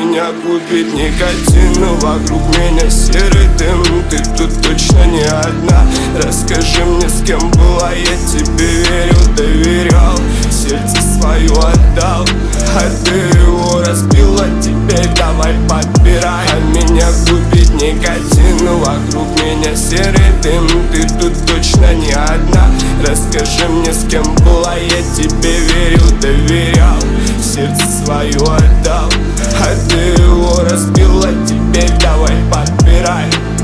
меня губит никотин, но вокруг меня серый дым. Ты тут точно не одна. Расскажи мне, с кем была, я тебе верил, доверял, сердце свое отдал, а ты его разбила. Теперь давай подбирай. А меня губит никотин, но вокруг меня серый дым. Ты тут точно не одна. Расскажи мне, с кем была, я тебе верил, доверял, сердце свое отдал, а ты его разбила. Теперь давай подбирай.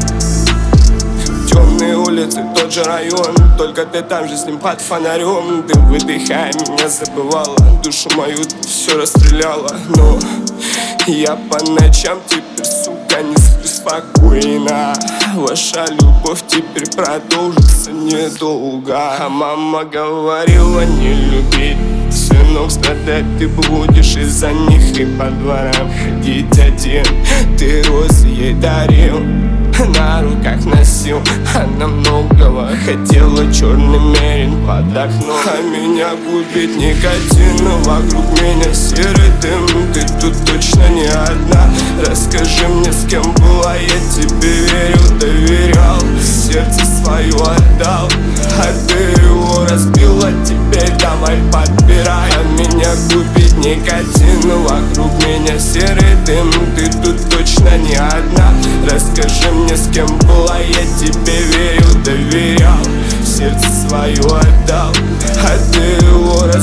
Темные улицы, тот же район, только ты там же с ним под фонарем. Ты выдыхая меня забывала, душу мою ты все расстреляла. Но я по ночам теперь, сука, не сплю спокойно. Ваша любовь теперь продолжится недолго. А мама говорила не любить, сынок, страдать ты будешь из-за них. И по дворам ходить один. Ты розы ей дарил, на руках носил. Она многого хотела, черный мерин под окном. А меня губит никотин, но вокруг меня серый дым. Ты тут точно не одна. Расскажи мне, с кем была, я тебе верил, доверял, сердце свое отдал, а ты его разбила. Теперь давай подбирай. А меня губит никотин, но вокруг меня серый дым. Ты тут точно не одна. Расскажи мне, с кем была, я тебе верил, доверял, сердце свое отдал, а ты его